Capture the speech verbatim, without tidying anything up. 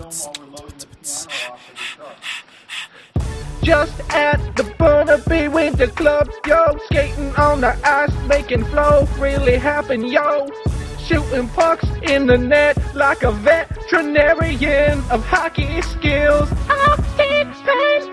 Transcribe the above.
Just at the Burnaby Winter Club, yo, skating on the ice, making flow really happen, yo. Shooting pucks in the net like a veterinarian of hockey skills. Hockey fans